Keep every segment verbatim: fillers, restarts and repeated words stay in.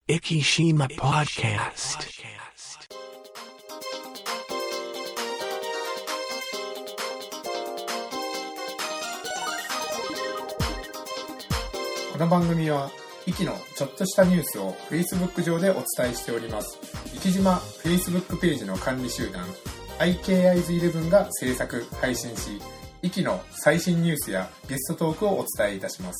Ikishima Podcast. この番組はイキのちょっとしたニュースを Facebook 上でお伝えしております。イキジマ Facebook ページの管理集団 アイケーアイズイレブン が制作配信し、イキの最新ニュースやゲストトークをお伝えいたします。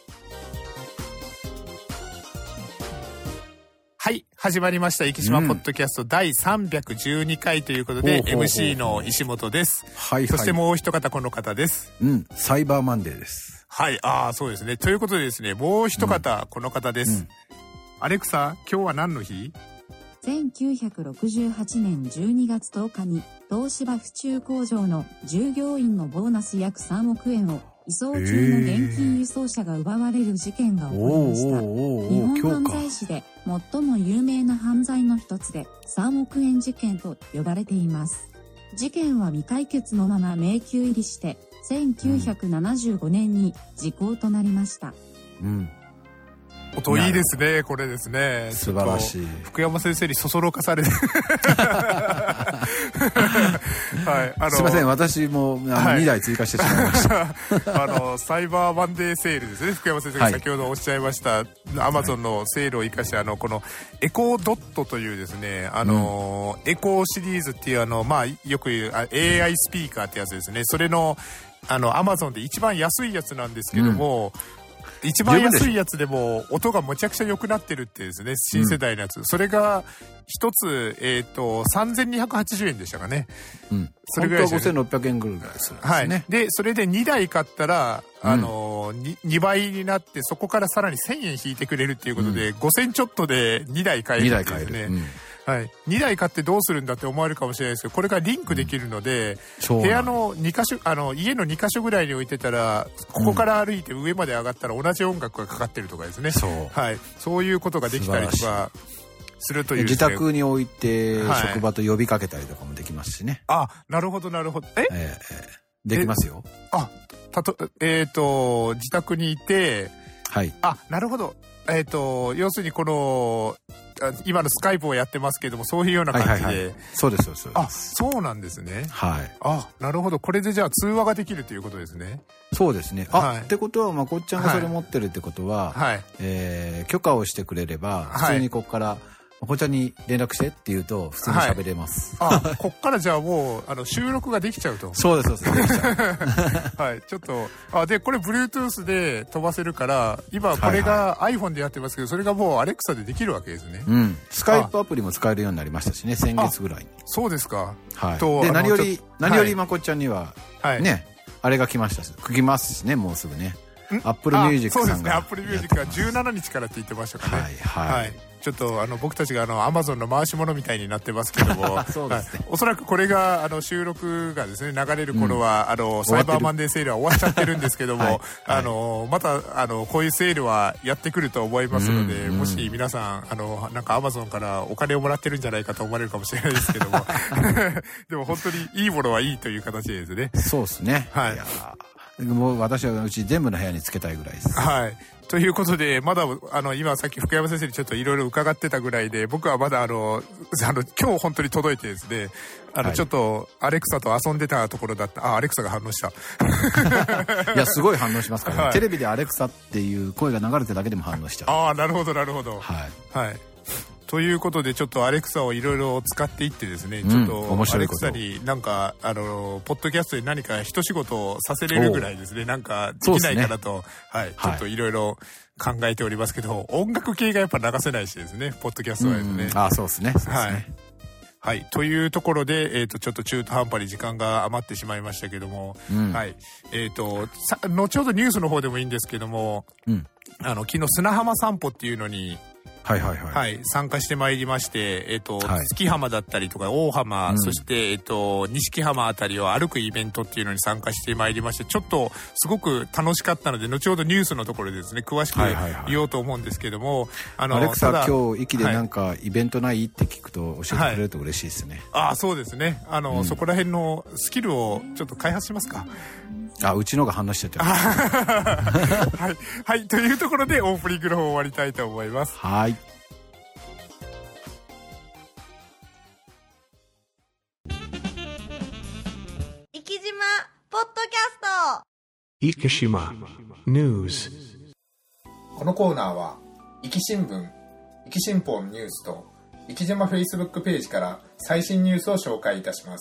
はい、始まりましたイキシマポッドキャストだいさんびゃくじゅうにかいということで、うん、エムシー の石本です。はいはい。そしてもう一方この方です。 うん、サイバーマンデーです。 はい、ああそうですね。ということでですね、もう一方、うん、この方です。うん、アレクサ、今日は何の日？ せんきゅうひゃくろくじゅうはちねんじゅうにがつとおかに東芝府中工場の従業員のボーナス約さんおくえんを移送中の現金輸送車が奪われる事件が起こりました。日本犯罪史で最も有名な犯罪の一つでさんおくえん事件と呼ばれています。事件は未解決のまま迷宮入りしてせんきゅうひゃくななじゅうごねんに時効となりました。 うん。 音いいですね、これですね。 素晴らしい。 福山先生にそそろかされて。はい。あのすいません、私もあのにだい追加してしまいました。 あの、サイバーマンデーセールですね。福山先生が先ほどおっしゃいました、はい、アマゾンのセールを生かして、あの、このエコードットというですね、あの、うん、エコーシリーズっていうあの、まあ、よく言う エーアイ スピーカーってやつですね。それの、あの、アマゾンで一番安いやつなんですけども、うん一番安いやつでも音がむちゃくちゃ良くなってるってですね、新世代のやつ。うん、それが一つ、えっと、さんぜんにひゃくはちじゅうえんでしたかね。 うん。それぐらいですね。ごせんろっぴゃくえんぐらいですね。 はい。で、それでにだい買ったら、あの、うん、にばいになって、そこからさらにせんえん引いてくれるっていうことで、うん、ごせんちょっとでにだい買えるっていうですね。にだい買える。うんはい。にだい買ってどうするんだって思われるかもしれないですけど、これがリンクできるので、うん、部屋のにかしょ、あの、家のにかしょぐらいに置いてたら、ここから歩いて上まで上がったら同じ音楽がかかってるとかですね。そう。はい。そういうことができたりとかするという、ね。 自宅に置いて、職場と呼びかけたりとかもできますしね。 はい、あ、なるほどなるほど。ええー、できますよ。 あ、たと、えっと、自宅にいて、 はい。 あ、なるほど。えっと、要するにこの、今のスカイプをやってますけども、そういうような感じで。はいはいはい、 そうです、そうです。 あ、そうなんですね。 はい。 あ、なるほど。これでじゃあ通話ができるということですね。 そうですね。あ、はい、ってことは、まこっちゃんがそれ持ってるってことは、はい。えー、許可をしてくれれば、普通にここから、はいまこっちゃんに連絡してって言うと普通に喋れます。 はい、あ、こっからじゃあもうあの収録ができちゃうと。 そうですそうです。できちゃう。はい、ちょっとあでこれ Bluetooth で飛ばせるから今これが iPhone でやってますけど、それがもう Alexa でできるわけですね。 うん。スカイプアプリも使えるようになりましたしね、先月ぐらいに。 そうですか。 はい。とで何より何よりまこっちゃんには、はい、ねあれが来ましたし、来ますしねもうすぐね。Apple Music さんが。そうですね。Apple Music がじゅうしちにちからって言ってましたかね。はいはい。はいちょっとあの僕たちがあの Amazon の回し物みたいになってますけどもそうですね、 はい、おそらくこれがあの収録がですね流れる頃は、うん、あのサイバーマンデーセールは終わっちゃってるんですけども、はい、あのまたあのこういうセールはやってくると思いますので、うんうん、もし皆さんあのなんか Amazon からお金をもらってるんじゃないかと思われるかもしれないですけどもでも本当にいいものはいいという形ですね。 そうですね。 はい。 いやもう私はうち全部の部屋につけたいぐらいです。 はい。ということで、まだ、あの、今さっき福山先生にちょっといろいろ伺ってたぐらいで、僕はまだあの、あの、今日本当に届いてですね、あの、はい、ちょっと、アレクサと遊んでたところだった。あ、アレクサが反応した。 いや、すごい反応しますからね。はい、テレビでアレクサっていう声が流れてるだけでも反応しちゃう。 ああ、なるほど、なるほど。 はい。 はい。ということでちょっとアレクサをいろいろ使っていってですね、ちょっとアレクサになんかあのポッドキャストに何か一仕事をさせれるぐらいですね、なんかできないかなと、はい、ちょっといろいろ考えておりますけど、音楽系がやっぱ流せないしですね、ポッドキャストはですね。 あ、そうですね。 はい。はい。というところで、えっと、ちょっと中途半端に時間が余ってしまいましたけども、うん、はい。えっと、さ、後ほどニュースの方でもいいんですけども、うん、あの、昨日砂浜散歩っていうのに、 はいはいはい。 はい、参加してまいりまして、えっと、はい、月浜だったりとか、大浜、うん、そして、えっと、錦浜あたりを歩くイベントっていうのに参加してまいりまして、ちょっと、すごく楽しかったので、後ほどニュースのところでですね、詳しく言おうと思うんですけども、はいはいはい、 あの、アレクサ、今日、駅でなんか、イベントないって聞くと、教えてくれると嬉しいですね。 はい、ああ、そうですね。あの、うん、そこら辺のスキルをちょっと開発しますか。 あ、うちのが反応しちゃってます。 はい。はい。というところで、オープニングの方終わりたいと思います。 はい。 生島ニュース。 このコーナーは生き新聞、生き新報ニュースと生き島 Facebook ページから最新ニュースを紹介いたします。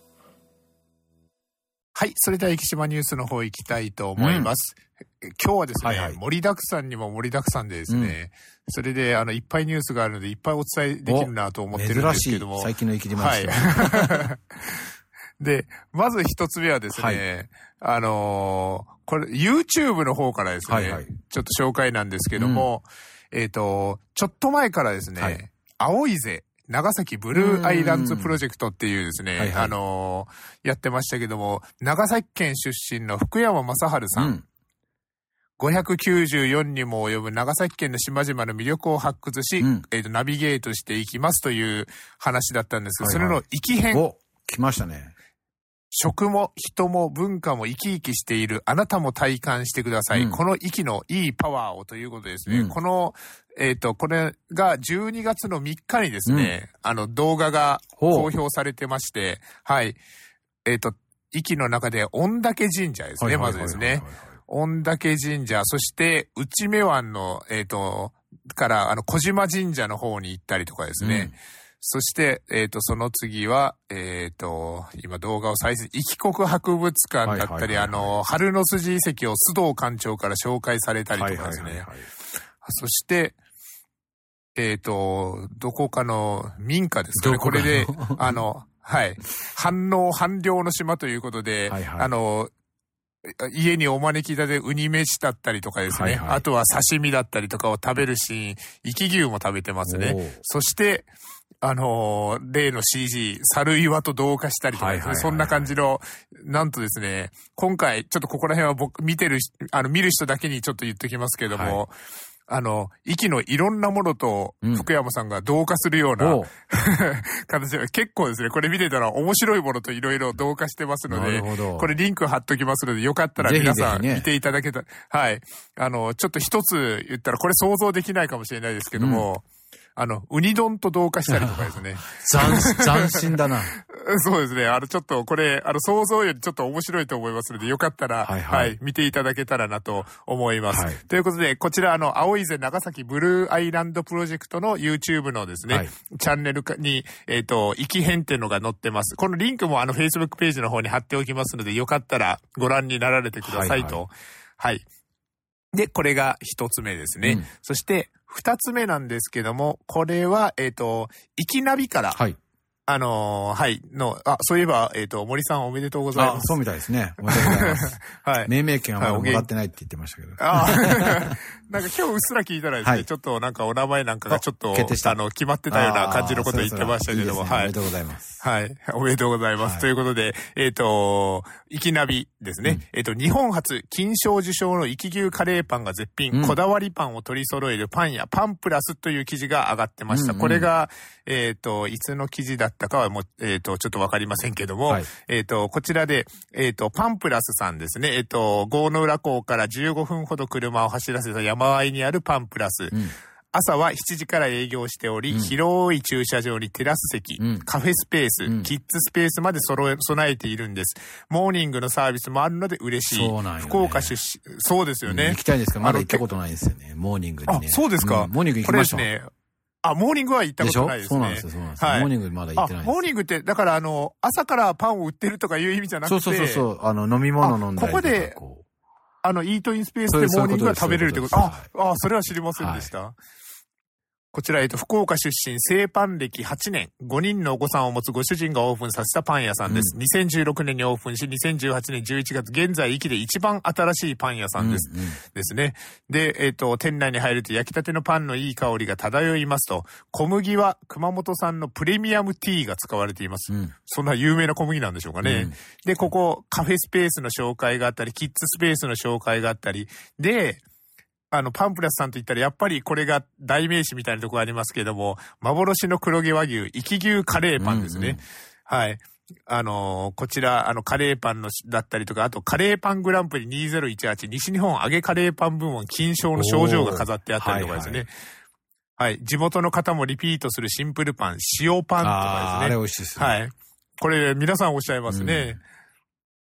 はい、それでは生島ニュースの方行きたいと思います。うん、今日はですね、はいはい、盛りだくさんにも盛りだくさんでですね、うん、それであのいっぱいニュースがあるのでいっぱいお伝えできるなと思ってるんですけども、 珍しい最近の生島ニュース。 はいで、まず一つ目はですね、はい、あのー、これ YouTube の方からですね、はいはい、ちょっと紹介なんですけども、うん、えっと、ちょっと前からですね、はい、青いぜ長崎ブルーアイランズプロジェクトっていうですね、はいはい、あのー、やってましたけども、長崎県出身の福山雅治さん、うん、ごひゃくきゅうじゅうよんにも及ぶ長崎県の島々の魅力を発掘し、うん、えーと、ナビゲートしていきますという話だったんですが、はいはい、それの生き編。 お、来ましたね。 食も人も文化も生き生きしているあなたも体感してください。うん、この息のいいパワーをということですね。うん、この、えっと、これがじゅうにがつのみっかにですね、うん、あの動画が公表されてまして、はい。えっと、息の中で御嶽神社ですね、まずですね。御嶽神社、そして内目湾の、えっと、からあの小島神社の方に行ったりとかですね。うん、そして、えっと、その次は、えっと、今動画を再生、生き国博物館だったり、あの、春の筋遺跡を須藤館長から紹介されたりとかですね。そして、えっと、どこかの民家ですかね。これで、あの、はい。反応反良の島ということで、はいはい、あの、家にお招きだでウニ飯だったりとかですね、はいはい。あとは刺身だったりとかを食べるシーン、生き牛も食べてますね。そして、あのー、例の シージー、猿岩と同化したりとか、ね、はいはいはいはい、そんな感じの、なんとですね、今回、ちょっとここら辺は僕、見てる、あの、見る人だけにちょっと言ってきますけども、はい、あの、息のいろんなものと福山さんが同化するような、うん、形で、結構ですね、これ見てたら面白いものといろいろ同化してますので、これリンク貼っときますので、よかったら皆さん見ていただけた、ぜひぜひね、はい。あの、ちょっと一つ言ったら、これ想像できないかもしれないですけども、うん、あの、ウニ丼と同化したりとかですね。 斬新だな。 そうですね。あの、ちょっとこれ、あの、想像よりちょっと面白いと思いますので、よかったら、はい、はいはい、見ていただけたらなと思います。はい、ということで、こちら、あの、青いぜ長崎ブルーアイランドプロジェクトの YouTube のですね、はい、チャンネルに、えっと、生き編っていうのが載ってます。このリンクもあの、Facebook ページの方に貼っておきますので、よかったらご覧になられてくださいと。はい、はいはい。で、これが一つ目ですね。うん、そして、二つ目なんですけども、これは、えっと、生きナビから、はい、あのー、はい、の、あ、そういえば、えっと、森さんおめでとうございます。 あ、そうみたいですね。おめでとうございます。はい。命名権はまだもらってないって言ってましたけど。あなんか今日うっすら聞いたらですね、はい、ちょっとなんかお名前なんかがちょっと、あの、決まってたような感じのことを言ってましたけども、はい。 おめでとうございます。 はい。おめでとうございます。はい、ということで、えっと、生きナビですね。うん、えっと、日本初金賞受賞の生き牛カレーパンが絶品、うん、こだわりパンを取り揃えるパン屋、パンプラスという記事が上がってました。うんうん、これが、えっと、いつの記事だったかはもう、えっと、ちょっとわかりませんけども、はい、えっと、こちらで、えっと、パンプラスさんですね。えっと、郷ノ浦港からじゅうごふんほど車を走らせた山あいにあるパンプラス。うん、朝はしちじから営業しており、うん、広い駐車場にテラス席、うん、カフェスペース、うん、キッズスペースまで揃え、備えているんです。モーニングのサービスもあるので嬉しい。 そうなんよね、 福岡出身、そうですよね。 うん、行きたいんですけど、まだ行ったことないですよね。モーニングにね。 あ、そうですか。 うん、モーニング行きました。 これですね。あ、モーニングは行ったことないですね。 そうなんですよ、そうなんですよ。はい、モーニングまだ行ってないです。 モーニングって、だからあの、朝からパンを売ってるとかいう意味じゃなくて。 そうそうそう、あの、飲み物飲んだりとか。 ここで、あの、イートインスペースでモーニングが食べれるってこと。あ、あ、それは知りませんでした。はい、こちら、えっと、福岡出身、製パン歴はちねん、ごにんのお子さんを持つご主人がオープンさせたパン屋さんです。うん、にせんじゅうろくねんにオープンし、にせんじゅうはちねんじゅういちがつ、現在、壱岐で一番新しいパン屋さんです。うんうん、ですね。で、えっと、店内に入ると焼きたてのパンのいい香りが漂いますと、小麦は熊本産のプレミアムティーが使われています。うん、そんな有名な小麦なんでしょうかね。うん、で、ここ、カフェスペースの紹介があったり、キッズスペースの紹介があったり、で、あの、パンプラスさんと言ったら、やっぱりこれが代名詞みたいなところありますけども、幻の黒毛和牛、生き牛カレーパンですね。うんうん、はい。あのー、こちら、あの、カレーパンの、だったりとか、あと、カレーパングランプリにせんじゅうはち、西日本揚げカレーパン部門金賞の賞状が飾ってあったりとかですね。はいはい、はい。地元の方もリピートするシンプルパン、塩パンとかですね。 あれ美味しいですね。 はい。これ、皆さんおっしゃいますね。うん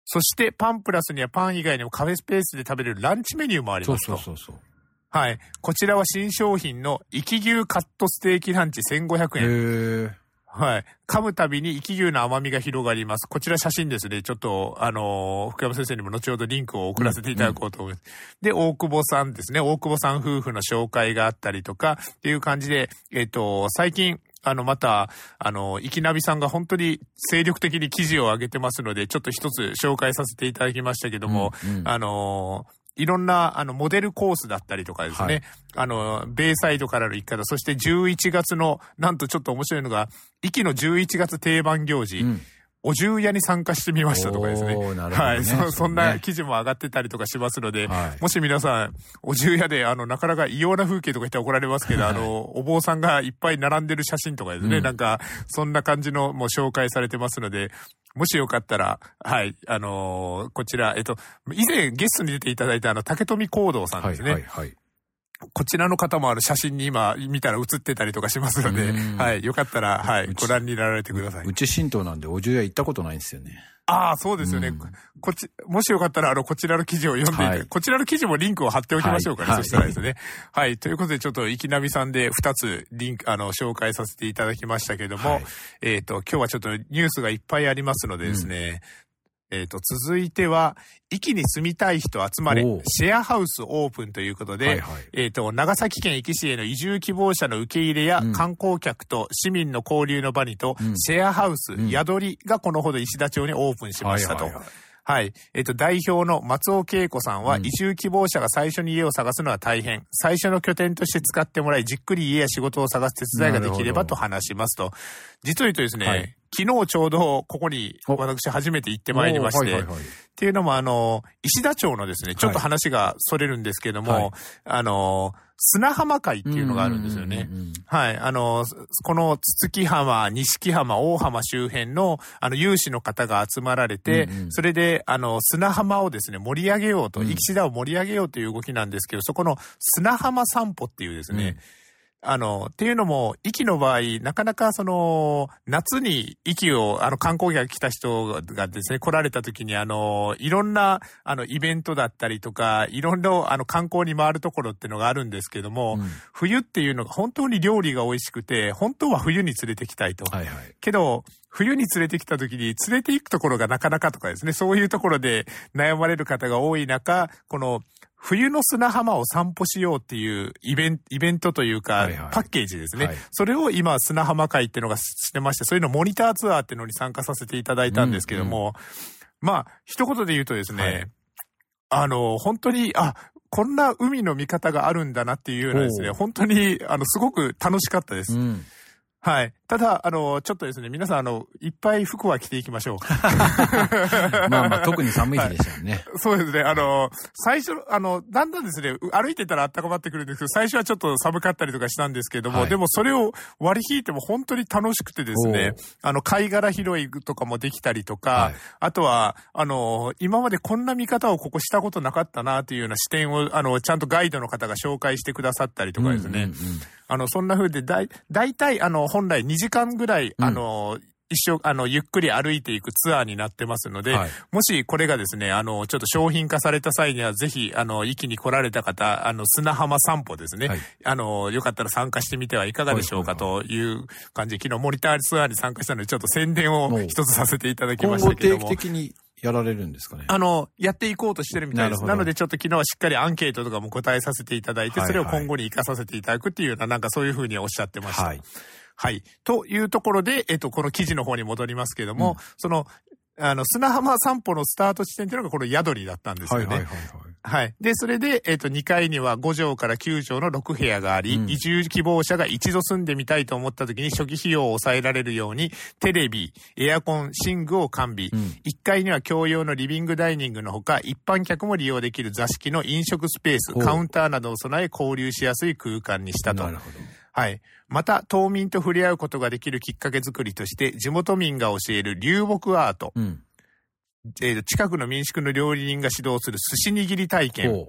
そしてパンプラスにはパン以外にもカフェスペースで食べれるランチメニューもありますと。 そうそうそうそう。 はい。こちらは新商品の生き牛カットステーキランチせんごひゃくえん。へー。はい。噛むたびに生き牛の甘みが広がります。こちら写真ですね。ちょっと、あのー、福山先生にも後ほどリンクを送らせていただこうと思います。うんうん、で、大久保さんですね。大久保さん夫婦の紹介があったりとか、っていう感じで、えっと、最近、あの、また、あの、いきなびさんが本当に精力的に記事を上げてますので、ちょっと一つ紹介させていただきましたけども、うんうん、あのー、いろんな、あの、モデルコースだったりとかですね。はい、あの、ベイサイドからの行き方、そしてじゅういちがつの、なんとちょっと面白いのが、壱岐のじゅういちがつ定番行事、うん、お重屋に参加してみましたとかですね。ねはい。そ、そんな記事も上がってたりとかしますので、はい、もし皆さん、お重屋で、あの、なかなか異様な風景とか言って怒られますけど、はい、あの、お坊さんがいっぱい並んでる写真とかですね、うん、なんか、そんな感じのもう紹介されてますので、もしよかったら、はい、あのー、こちら、えっと、以前ゲストに出ていただいたあの、竹富光道さんですね。はい、はい、はい。こちらの方もある写真に今見たら写ってたりとかしますので、はい、よかったら、はい、ご覧になられてください。 うち神道なんでお重屋行ったことないんですよね。 ああ、そうですよね。うん、こっち、もしよかったら、あの、こちらの記事を読んでいた、はい、こちらの記事もリンクを貼っておきましょうかね。はい、そしたらですね。はい、はい。ということで、ちょっと、いきなみさんでふたつリンク、あの、紹介させていただきましたけども、はい、えっと、今日はちょっとニュースがいっぱいありますのでですね、うん、えっと、続いては、壱岐に住みたい人集まれ、シェアハウスオープンということで、はいはい、えっと、長崎県壱岐市への移住希望者の受け入れや、うん、観光客と市民の交流の場にと、うん、シェアハウス、うん、宿りがこのほど石田町にオープンしましたと。はいはいはい、はい。えっと、代表の松尾恵子さんは、移住希望者が最初に家を探すのは大変。最初の拠点として使ってもらい、じっくり家や仕事を探す手伝いができればと話しますと。実を言うとですね、はい、昨日ちょうどここに私初めて行ってまいりまして、はいはいはい、っていうのもあの、石田町のですね、ちょっと話がそれるんですけども、はい、あの、砂浜会っていうのがあるんですよね。はい。あの、この筒木浜、錦浜、大浜周辺の、あの、有志の方が集まられて、うんうん、それで、あの、砂浜をですね、盛り上げようと、壱岐市田を盛り上げようという動きなんですけど、そこの砂浜散歩っていうですね、うん、あの、っていうのも、壱岐の場合、なかなかその、夏に壱岐を、あの、観光客来た人がですね、来られた時に、あの、いろんな、あの、イベントだったりとか、いろんな、あの、観光に回るところっていうのがあるんですけども、うん、冬っていうのが本当に料理が美味しくて、本当は冬に連れてきたいと。はいはい。けど、冬に連れてきた時に連れて行くところがなかなかとかですね、そういうところで悩まれる方が多い中、この、冬の砂浜を散歩しようっていうイベント、イベントというか、はいはい、パッケージですね、はい。それを今、砂浜会っていうのがしてまして、そういうのモニターツアーっていうのに参加させていただいたんですけども、うんうん、まあ、一言で言うとですね、はい、あの、本当に、あ、こんな海の見方があるんだなっていうようなですね、本当に、あの、すごく楽しかったです。うん、はい。ただ、あの、ちょっとですね、皆さん、あの、いっぱい服は着ていきましょう。 まあまあ、特に寒い日でしたよね、はい。 そうですね。あの、最初、あの、だんだんですね、歩いてたら暖かまってくるんですけど、最初はちょっと寒かったりとかしたんですけども、はい、でもそれを割り引いても本当に楽しくてですね、あの、貝殻拾いとかもできたりとか、はい、あとは、あの、今までこんな見方をここしたことなかったなというような視点を、あの、ちゃんとガイドの方が紹介してくださったりとかですね、うんうんうん、あの、そんな風で、だい、だいたい、あの、本来にじかんぐらい、あの、うん、一生、あの、ゆっくり歩いていくツアーになってますので、はい、もしこれがですね、あの、ちょっと商品化された際には、ぜひ、あの、壱岐に来られた方、あの、砂浜散歩ですね、はい、あの、よかったら参加してみてはいかがでしょうかという感じで、昨日モニターツアーに参加したので、ちょっと宣伝を一つさせていただきましたけども。 今後定期的にやられるんですかね。 あの、やっていこうとしてるみたいです。 な, なのでちょっと昨日はしっかりアンケートとかも答えさせていただいて、はいはい、それを今後に活かさせていただくっていうような、なんかそういうふうにおっしゃってました。はい。はい。というところで、えっと、この記事の方に戻りますけども、うん、その、あの、砂浜散歩のスタート地点というのがこの宿りだったんですよね。はいはいはい、はい。はい。で、それで、えっと、にかいにはごじょうからきゅうじょうのろくへやがあり、うん、移住希望者が一度住んでみたいと思った時に初期費用を抑えられるように、テレビ、エアコン、寝具を完備。うん、いっかいには共用のリビングダイニングのほか、一般客も利用できる座敷の飲食スペース、カウンターなどを備え交流しやすい空間にしたと。なるほど。はい。また、島民と触れ合うことができるきっかけ作りとして、地元民が教える流木アート。うん、えー、近くの民宿の料理人が指導する寿司握り体験。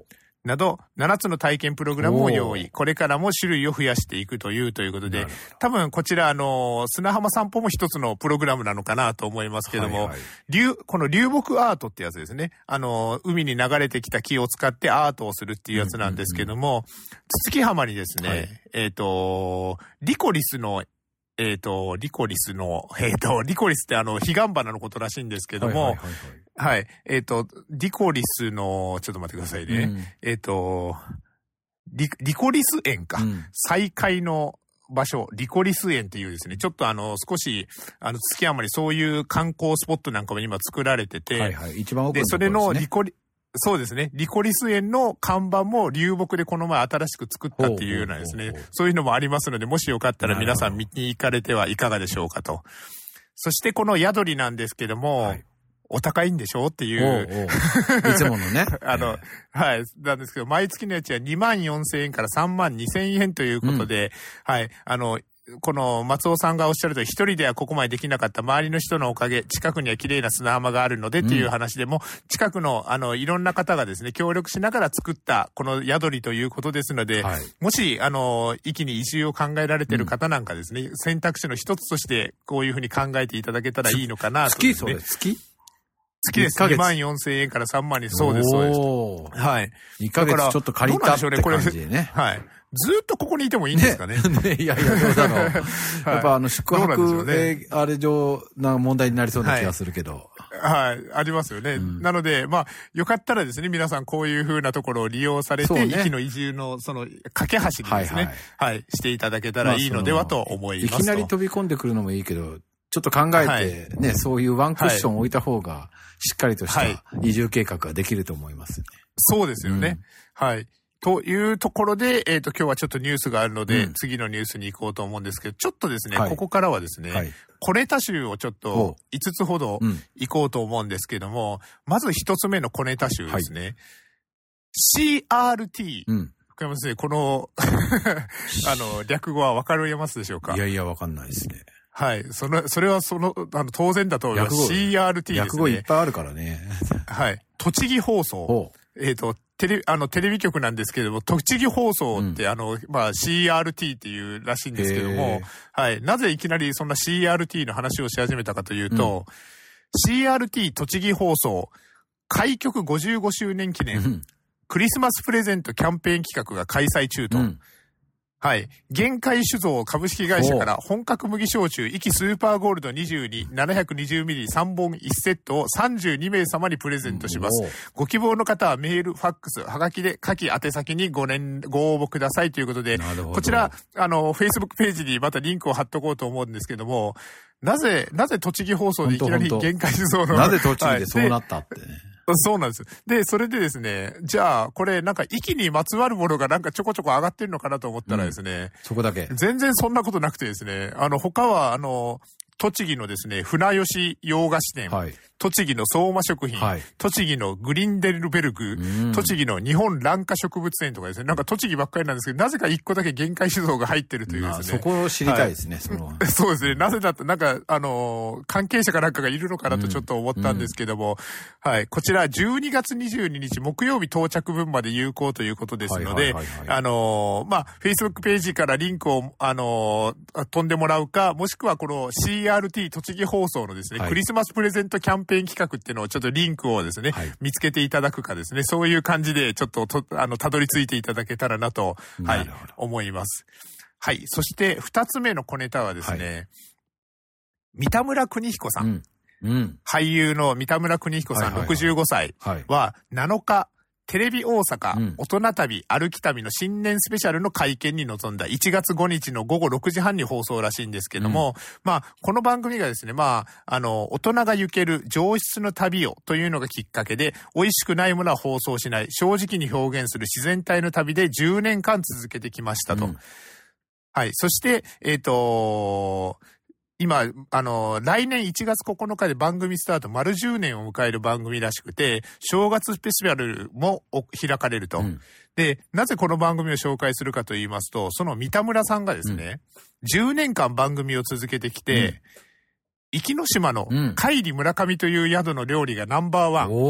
などななつの体験プログラムを用意。これからも種類を増やしていくというということで、多分こちらあの砂浜散歩も一つのプログラムなのかなと思いますけども、はいはい、流この流木アートってやつですね。あの海に流れてきた木を使ってアートをするっていうやつなんですけども、うんうんうん、筒木浜にですね、はい、えっ、ー、とリコリスのえっ、ー、とリコリスのえっ、ー、とリコリスってあの彼岸花のことらしいんですけども。はいはいはいはいはい。えっ、ー、と、リコリスの、ちょっと待ってくださいね。うん、えっ、ー、とリ、リコリス園か。うん、再開の場所、リコリス園っていうですね、ちょっとあの、少し、あの、月山にそういう観光スポットなんかも今作られてて。 はいはい。一番奥のところですね。で、 それのリコリ、そうですね。リコリス園の看板も流木でこの前新しく作ったっていうようなですね、そういうのもありますので、もしよかったら皆さん見に行かれてはいかがでしょうかと。そしてこの宿りなんですけども、はい、お高いんでしょっていう。 おうおういつものね。 あの、はい。なんですけど、毎月のやつはにまんよんせんえんからさんまんにせんえんということで、うん、はい。あの、この松尾さんがおっしゃると、一人ではここまでできなかった周りの人のおかげ、近くには綺麗な砂浜があるのでっていう話でも、うん、近くの、あの、いろんな方がですね、協力しながら作ったこの宿りということですので、はい、もし、あの、一気に移住を考えられている方なんかですね、うん、選択肢の一つとしてこういうふうに考えていただけたらいいのかなと、ね。 月それ月月です。にまんよんせんえんからさんまんに、そうです、そうです。はい。 にかげつちょっと借りたって感じでね。 はい。ずっとここにいてもいいんですかね。 ね, ねいやいや、どうだろう。はい、やっぱあの、宿泊、ね、あれ上な問題になりそうな気がするけど。 はい、はい、ありますよね。うん、なので、まあ、よかったらですね、皆さんこういう風なところを利用されて、ね、息の移住の、その、架け橋にですね、はい、はいはい、していただけたらいいのではと思いますと。 いきなり飛び込んでくるのもいいけど、ちょっと考えて、はい、ね、そういうワンクッション置いた方が、しっかりとした移住計画ができると思いますね。 そうですよね。うん、はい。というところで、えっと、今日はちょっとニュースがあるので、うん、次のニュースに行こうと思うんですけど、ちょっとですね、はい、ここからはですね、はい、小ネタ集をちょっといつつほど行こうと思うんですけども、うん、まず一つ目の小ネタ集ですね。はい、シーアールティー。うん、福山先生、この、あの、略語はわかりますでしょうか？ いやいや、わかんないですね。 はい。その、それはその、あの、当然だと思います。シーアールティー ですね。 略語いっぱいあるからね。 はい。栃木放送。えっと、テレビ、あの、テレビ局なんですけれども、栃木放送って、うん、あの、まあ、シーアールティー っていうらしいんですけども、はい。なぜいきなりそんな シーアールティー の話をし始めたかというと、うん、シーアールティー 栃木放送、開局ごじゅうごしゅうねん記念、うん、クリスマスプレゼントキャンペーン企画が開催中と、うんはい。限界酒造株式会社から本格麦焼酎、壱岐スーパーゴールドにじゅうに、ななひゃくにじゅうミリさんぼんいちセットをさんじゅうにめい様にプレゼントします。ご希望の方はメール、ファックス、はがきで下記宛先にご連、ご応募くださいということで、こちら、あの、Facebook ページにまたリンクを貼っとこうと思うんですけども、なぜ、なぜ栃木放送でいきなり限界酒造の。 なぜ栃木でそうなったってね。はいそうなんです。で、それでですね、じゃあ、これなんか、息にまつわるものがなんかちょこちょこ上がってるのかなと思ったらですね、うん、 そこだけ。 全然そんなことなくてですね、あの、他は、あの、栃木のですね、船吉洋菓子店、はい、栃木の相馬食品、はい、栃木のグリンデルベルグ、うん、栃木の日本卵化植物園とかですね、なんか栃木ばっかりなんですけど、なぜか一個だけ限界酒造が入ってるというですね。 そこを知りたいですね、はい、その。 そうですね、なぜだと、なんか、あのー、関係者かなんかがいるのかなとちょっと思ったんですけども、うん、はい、こちらじゅうにがつにじゅうににち木曜日到着分まで有効ということですので、あのー、まあ、Facebook ページからリンクを、あのー、飛んでもらうか、もしくはこの シーアールティー 栃木放送のですね、はい、クリスマスプレゼントキャンペーン企画っていうのをちょっとリンクをですね、はい、見つけていただくかですね、そういう感じでちょっとと、あの、たどり着いていただけたらなと、はい、思います。はい。そして二つ目の小ネタはですね、はい、三田村邦彦さん、うんうん、俳優の三田村邦彦さん、はいはいはい、ろくじゅうごさいはなのか、テレビ大阪、うん、大人旅歩き旅の新年スペシャルの会見に臨んだいちがつごにちのごごろくじはんに放送らしいんですけども、うん、まあ、この番組がですね、まあ、あの、大人が行ける上質の旅をというのがきっかけで、美味しくないものは放送しない、正直に表現する自然体の旅でじゅうねんかん続けてきましたと。うん、はい。そして、えっと、今、あの、来年いちがつここのかで番組スタート丸じゅうねんを迎える番組らしくて、正月スペシャルも開かれると。うん、で、なぜこの番組を紹介するかと言いますと、その三田村さんがですね、うん、じゅうねんかん番組を続けてきて、うん、壱岐島の海里村上という宿の料理がナンバーワン。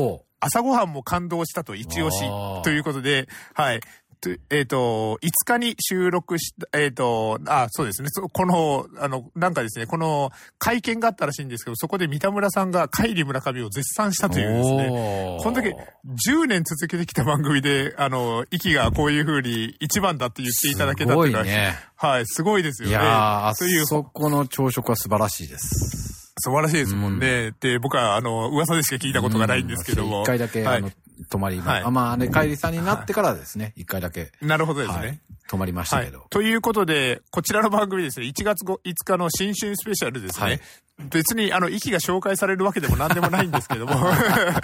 朝ごはんも感動したと一押しということで、はい。えっと、いつかに収録した、えっと、あ、そうですね。この、あの、なんかですね、この会見があったらしいんですけど、そこで三田村さんが海里村上を絶賛したというですね、こんだけじゅうねん続けてきた番組で、あの、息がこういう風に一番だって言っていただけたっていうのは、ね、はい、すごいですよね。 いやー、というそこの朝食は素晴らしいです。 素晴らしいですもんね。うん、で、僕は、あの、噂でしか聞いたことがないんですけども。 一回だけ、はい、あの、泊まりま、はい、あ、まあ、ね、帰りさんになってからですね、一、はい、回だけ。 なるほどですね。 はい、泊まりましたけど、はい。 ということで、こちらの番組ですね、いちがついつかの新春スペシャルですね。はい、別に、あの、息が紹介されるわけでも何でもないんですけども、はい。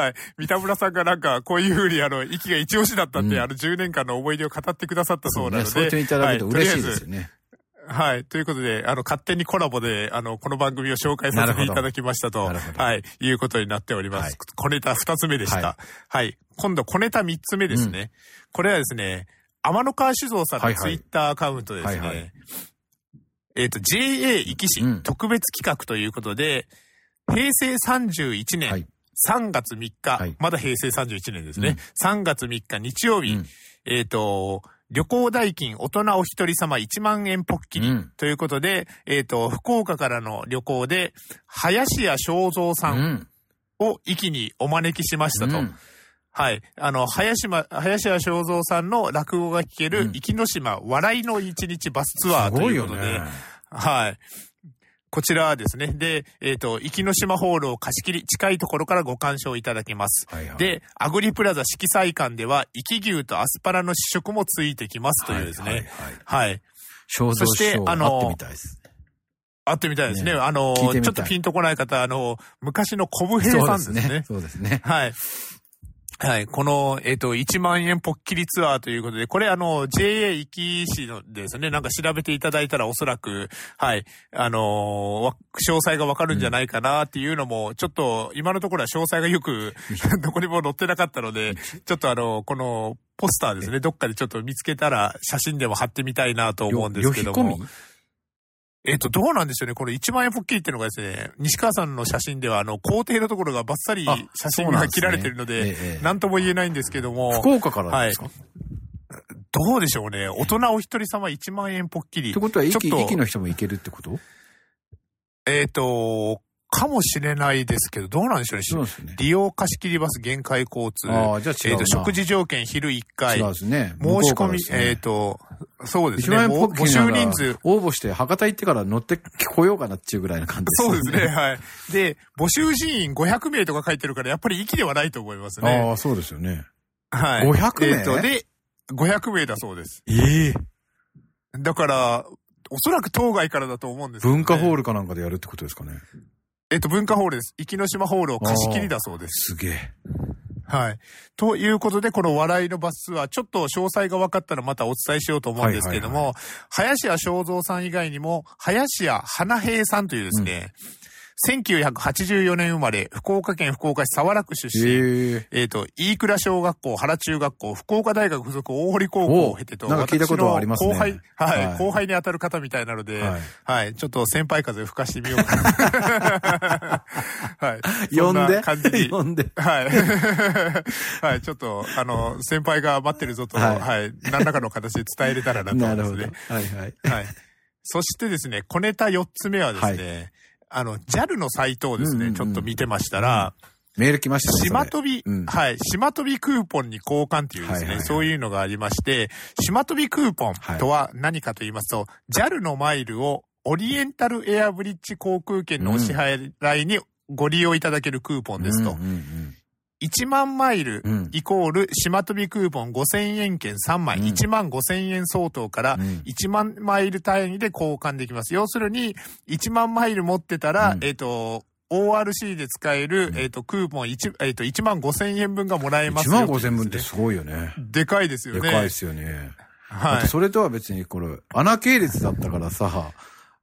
三田村さんがなんか、こういうふうに、あの、息が一押しだったって、うん、あの、じゅうねんかんの思い出を語ってくださったそうなので。 そうね、そう言っていただくと嬉しいですよね。 はい。ということで、あの、勝手にコラボで、あの、この番組を紹介させていただきましたと、はい。いうことになっております。はい、小ネタ二つ目でした。はい。はい、今度、小ネタ三つ目ですね。うん、これはですね、天野川酒造さんのツイッターアカウントですね。はいはい、えっと、ジェーエー 壱岐市特別企画ということで、うん、へいせいさんじゅういちねん、はい、さんがつみっか、はい、まだへいせいさんじゅういちねんですね。うん、さんがつみっか日曜日、うん、えっと、旅行代金大人お一人様いちまんえんポッキリということで、うん、えっと、福岡からの旅行で、林家正蔵さんを壱岐にお招きしましたと。うん、はい。あの、林間、林家正蔵さんの落語が聞ける壱岐の島笑いの一日バスツアーということで、ね、はい。こちらですね。で、えっと、壱岐の島ホールを貸し切り、近いところからご鑑賞いただけます。はいはい、で、アグリプラザ色彩館では、壱岐牛とアスパラの試食もついてきますというですね。はい。はいはい、 正蔵師匠、あの、会ってみたいです。 会ってみたいですね。ね、あの、ちょっとピンとこない方、あの、昔の小武平さんですね。そうですね。 そうですね。 はい。はい。この、えっと、いちまんえんポッキリツアーということで、これあの、ジェーエー 壱岐市のですね、なんか調べていただいたらおそらく、はい、あのー、詳細がわかるんじゃないかなっていうのも、うん、ちょっと、今のところは詳細がよく、どこにも載ってなかったので、ちょっとあの、この、ポスターですね、どっかでちょっと見つけたら、写真でも貼ってみたいなと思うんですけども。えっと、どうなんでしょうね。これいちまんえんポッキリっていうのがですね、西川さんの写真では、あの、工程のところがバッサリ写真が切られてるので、なんで、なんとも言えないんですけども。 福岡からですか？はい。 どうでしょうね。大人お一人様いちまんえんポッキリ。 ってことは、駅、駅の人も行けるってこと？ えっと、かもしれないですけど、どうなんでしょうね。そうですね。利用貸し切りバス限界交通。 ああ、じゃあ違うな。えっと、 食事条件昼いっかい。 そうですね。 申し込み、えっと、そうですね。募集人数。 応募して博多行ってから乗ってこようかなっていうぐらいな感じですね。そうですね。はい。で、募集人員ごひゃくめいとか書いてるから、やっぱり息ではないと思いますね。 ああ、そうですよね。 はい。 ごひゃくめい？ えっと、で、ごひゃくめいだそうです。 ええー。だから、おそらく当該からだと思うんですけど、 ね。文化ホールかなんかでやるってことですかね。 えっと、文化ホールです。壱岐の島ホールを貸し切りだそうです。 すげえ。 はい。ということで、この笑いのバスツアー、ちょっと詳細が分かったらまたお伝えしようと思うんですけれども、はいはいはい、林家正蔵さん以外にも、林家花平さんというですね、うん、せんきゅうひゃくはちじゅうよねん生まれ、福岡県福岡市早良区出身、えっと、飯倉小学校、原中学校、福岡大学附属大堀高校を経てと、 なんか聞いたことはありますね。 後輩、はい、はい、後輩に当たる方みたいなので、はい、はい、ちょっと先輩風吹かしてみようかな。はい。 呼んで感じに。 呼んで。 はい。はい、ちょっと、あの、先輩が待ってるぞと、はい、はい、何らかの形で伝えれたらなと思いますね。 はいはい。 はい。そしてですね、小ネタよっつめはですね、はい、あの、ジャル のサイトをですね、うんうんうん、ちょっと見てましたら、 うん、メール来ましたね。 島飛び、うん、はい、島飛びクーポンに交換っていうですね、はいはいはい、そういうのがありまして、島飛びクーポンとは何かと言いますと、はい、ジャル のマイルをオリエンタルエアブリッジ航空券のお支払いにご利用いただけるクーポンですと。うんうんうん、いちまんマイルイコール島飛びクーポンごせんえん券さんまい、うん、いちまんごせんえん相当からいちまんマイル単位で交換できます。要するにいちまんマイル持ってたら、うん、えっと、オーアールシー で使える、うん、えっと、クーポンいち、えっと、いちまんごせんえんぶんがもらえますよ、ね。 いちまんごせんぶんってすごいよね。 でかいですよね。 でかいですよね。 はい。 それとは別にこれ、穴系列だったからさ、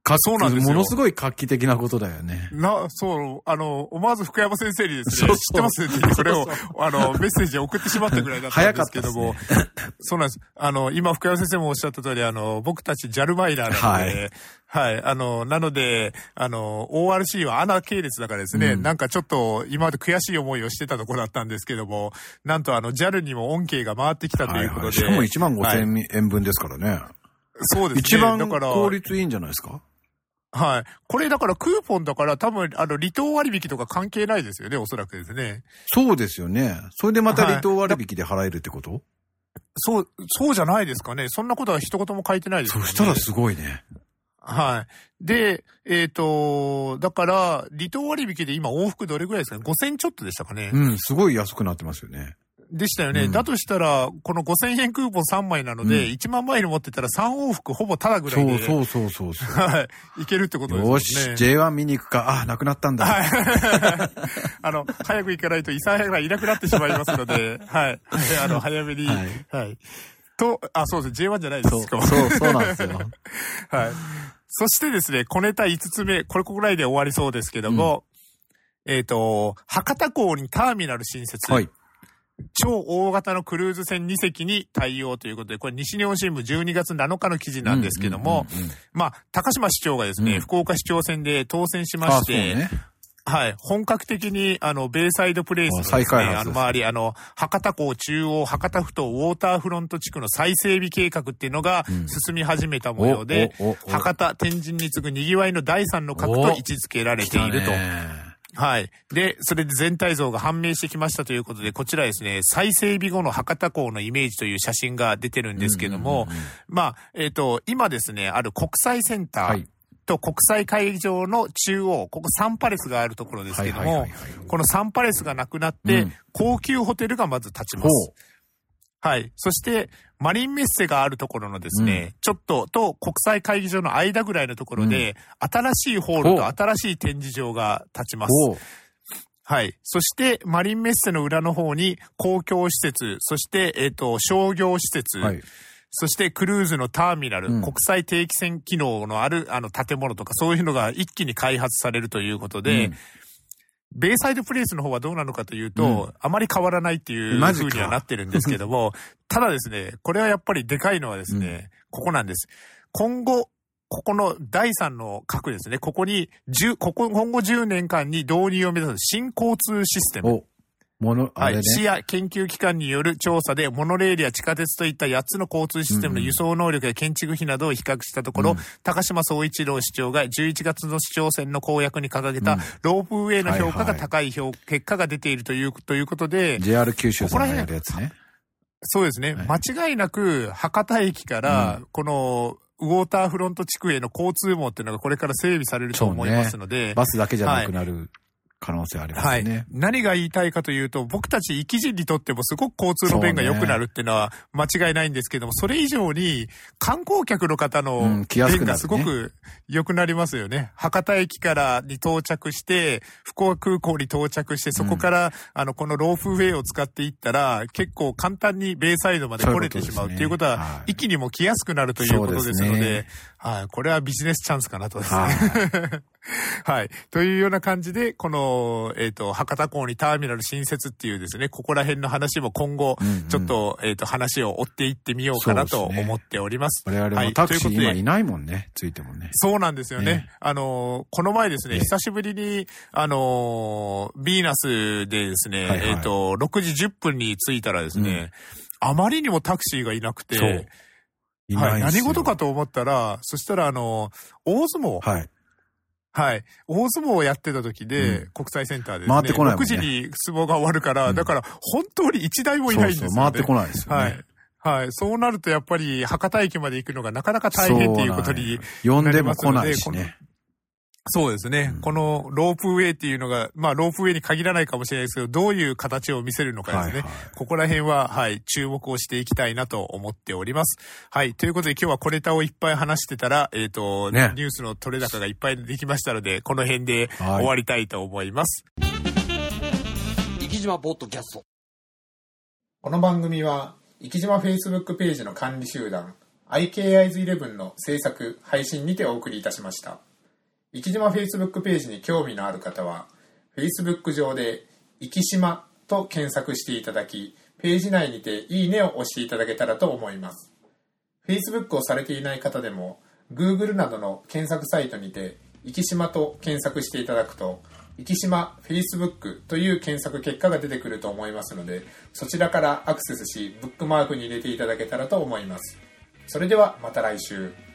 かそうなんですよ。ものすごい画期的なことだよね。 な、そう、あの、思わず福山先生にですね、そうそう知ってますって言って、それを、あの、メッセージを送ってしまったぐらいだったんですけども、早かったですね、そうなんです。あの、今福山先生もおっしゃった通り、あの、僕たちジャルマイナーなので、はい、はい、あの、なので、あの、オーアールシー はアナ系列だからですね、うん、なんかちょっと今まで悔しい思いをしてたところだったんですけども、なんとあの、ジャル にも恩恵が回ってきたということで。はいはい、 しかもいちまんごせんえんぶんですからね。はい、 そうですね。 一番効率いいんじゃないですか？ はい。これだからクーポンだから多分あの離島割引とか関係ないですよね、おそらくですね。 そうですよね。それでまた離島割引で払えるってこと？はい、 そう、そうじゃないですかね。そんなことは一言も書いてないですよね。 そしたらすごいね。 はい。で、えっと、だから、離島割引で今往復どれぐらいですかね？ ごせん ちょっとでしたかね。 うん、すごい安くなってますよね。 でしたよね。うん、だとしたら、このごせんえんクーポンさんまいなので、うん、いちまんマイル持ってたらさん往復ほぼタダぐらいで。 そうそうそうそう。 はい。いけるってことですね。 よし、ジェイワン 見に行くか。あ、なくなったんだ。はい。 あの、早く行かないとイサヤがいなくなってしまいますので、はい。あの、早めに。はい。はい、と、あ、そうです。ジェイワン じゃないです。 そう、そう、そうなんですよ。 はい。そしてですね、小ネタいつつめ、これここらいで終わりそうですけども、うん、えっと、博多港にターミナル新設。はい。超大型のクルーズ船にせきに対応ということで、これ西日本新聞じゅうにがつなのかの記事なんですけども、まあ、高島市長がですね、うん、福岡市長選で当選しまして、ね、はい、本格的に、あの、ベイサイドプレイスのですね、あの、周り、あの、博多港中央、博多ふ頭ウォーターフロント地区の再整備計画っていうのが進み始めた模様で、うん、博多、天神に次ぐ賑わいの第三の核と位置づけられていると。はい。で、それで全体像が判明してきましたということで、こちらですね、再整備後の博多港のイメージという写真が出てるんですけども、まあ、えっと、今ですね、ある国際センターと国際会議場の中央、ここサンパレスがあるところですけども、このサンパレスがなくなって、高級ホテルがまず立ちます。はい。そして、マリンメッセがあるところのですね、うん、ちょっとと国際会議場の間ぐらいのところで、うん、新しいホールと新しい展示場が立ちます。はい。そして、マリンメッセの裏の方に公共施設、そして、えっと、商業施設、はい、そしてクルーズのターミナル、うん、国際定期船機能のあるあの建物とかそういうのが一気に開発されるということで、うんベイサイドプレイスの方はどうなのかというと、うん、あまり変わらないっていう風にはなってるんですけども、ただですね、これはやっぱりでかいのはですね、うん、ここなんです。今後、ここのだいさんの核ですね、ここに10、ここ、今後じゅうねんかんに導入を目指す新交通システム。 ものあれね、 はい。市や研究機関による調査で、モノレールや地下鉄といったやっつの交通システムの輸送能力や建築費などを比較したところ、うん、高島総一郎市長がじゅういちがつの市長選の公約に掲げた、ロープウェイの評価が高い評、はいはい、結果が出ているという、ということで、 ジェイアール 九州さんがやるやつね。 そうですね。はい、間違いなく、博多駅から、この、ウォーターフロント地区への交通網っていうのがこれから整備されると思いますので、 ね、バスだけじゃなくなる。はい可能性ありますね。はい。 何が言いたいかというと、僕たち生き人にとってもすごく交通の便が良くなるっていうのは間違いないんですけども、それ以上に観光客の方の便がすごく良くなりますよね。うん、博多駅からに到着して、福岡空港に到着して、そこから、うん、あの、このロープウェイを使っていったら、結構簡単にベイサイドまで来れてしまうっていうことは、はい、駅にも来やすくなるということですので、ではい、これはビジネスチャンスかなとですね。はいはい。というような感じで、この、えっと、博多港にターミナル新設っていうですね、ここら辺の話も今後、ちょっと、うんうん、えっと、話を追っていってみようかなと思っております。 我々もタクシー今いないもんね、ついてもね。 そうなんですよね。ねあの、この前ですね、ね久しぶりに、あの、ビーナスでですね、はいはい、えっと、ろくじじゅっぷんに着いたらですね、うん、あまりにもタクシーがいなくて、そういないはい、何事かと思ったら、そしたらあの、大相撲。はい。はい。大相撲をやってた時で、うん、国際センターでですね。 回ってこないもんね。 ろくじに相撲が終わるから、うん、だから本当に一台もいないんですよね。 そうそう、回ってこないですよね。 はい。はい。そうなるとやっぱり博多駅まで行くのがなかなか大変っていうことになりますので。 呼んでも来ないしね。 そうですね、うん。このロープウェイっていうのが、まあロープウェイに限らないかもしれないですけど、どういう形を見せるのかですね。はいはい、ここら辺は、はい、注目をしていきたいなと思っております。はい。ということで今日は小ネタをいっぱい話してたら、えっと、ね、ニュースの取れ高がいっぱいできましたので、この辺で終わりたいと思います。 生島ポッドキャスト。 この番組は、生島 Facebook ページの管理集団、 アイケーアイズイレブン の制作・配信にてお送りいたしました。生島 Facebook ページに興味のある方は、Facebook 上で生島と検索していただき、ページ内にていいねを押していただけたらと思います。Facebook をされていない方でも、Google などの検索サイトにて、生島と検索していただくと、生島 Facebook という検索結果が出てくると思いますので、そちらからアクセスし、ブックマークに入れていただけたらと思います。それではまた来週。